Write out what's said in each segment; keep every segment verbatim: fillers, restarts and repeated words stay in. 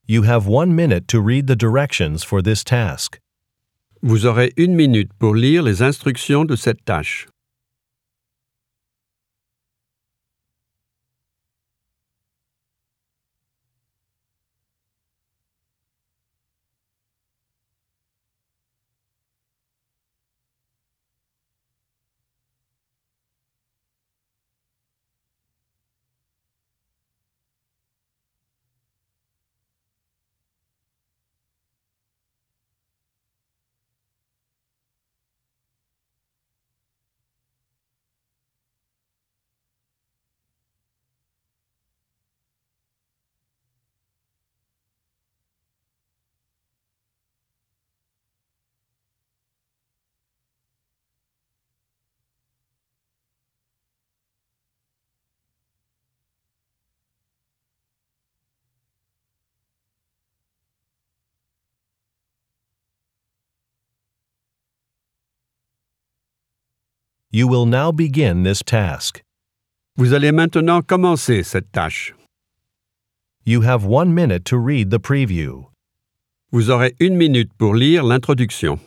You have one minute to read the directions for this task. Vous aurez une minute pour lire les instructions de cette tâche. You will now begin this task. Vous allez maintenant commencer cette tâche. You have one minute to read the preview. Vous aurez une minute pour lire l'introduction.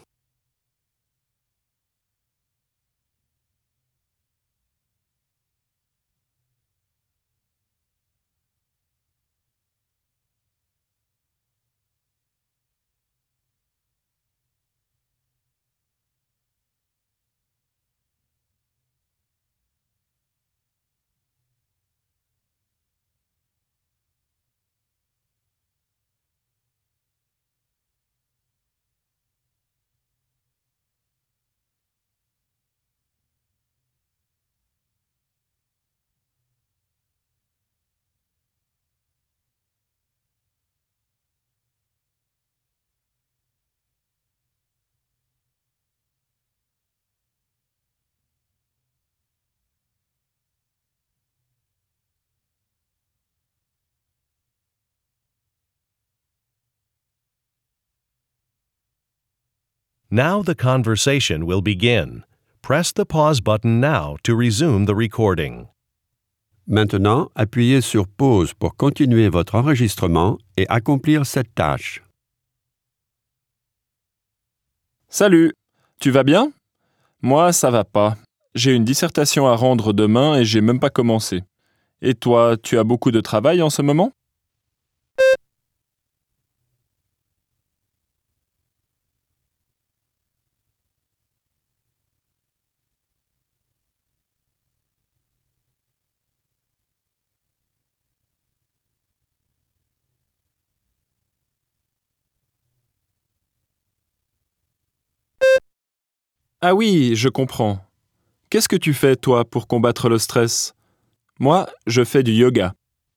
Now the conversation will begin. Press the pause button now to resume the recording. Maintenant, appuyez sur pause pour continuer votre enregistrement et accomplir cette tâche. Salut, tu vas bien? Moi, ça va pas. J'ai une dissertation à rendre demain et j'ai même pas commencé. Et toi, tu as beaucoup de travail en ce moment? Ah oui, je comprends. Qu'est-ce que tu fais, toi, pour combattre le stress? Moi, je fais du yoga.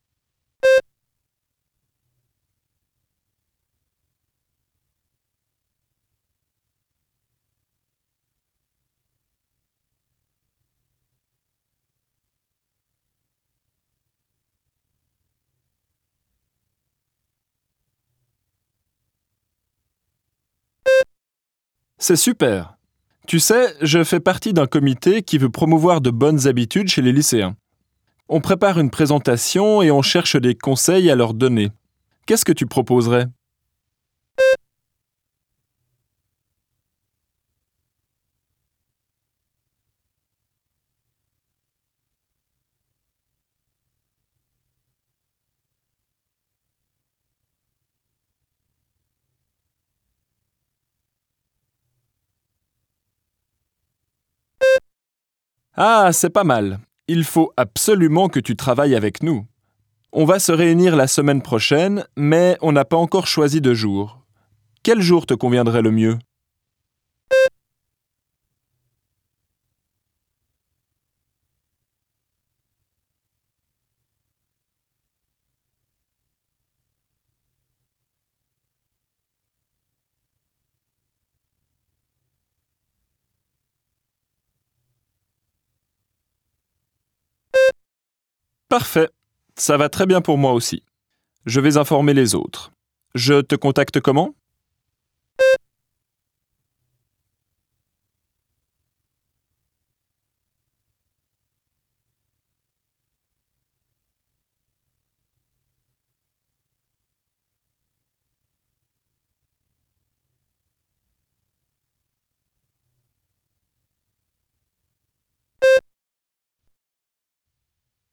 C'est super. Tu sais, je fais partie d'un comité qui veut promouvoir de bonnes habitudes chez les lycéens. On prépare une présentation et on cherche des conseils à leur donner. Qu'est-ce que tu proposerais? Ah, c'est pas mal. Il faut absolument que tu travailles avec nous. On va se réunir la semaine prochaine, mais on n'a pas encore choisi de jour. Quel jour te conviendrait le mieux? Parfait. Ça va très bien pour moi aussi. Je vais informer les autres. Je te contacte comment?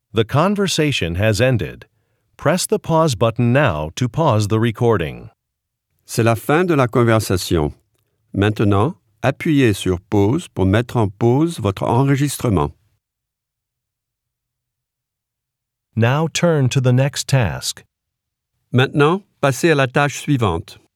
The conversation has ended. Press the pause button now to pause the recording. C'est la fin de la conversation. Maintenant, appuyez sur pause pour mettre en pause votre enregistrement. Now turn to the next task. Maintenant, passez à la tâche suivante.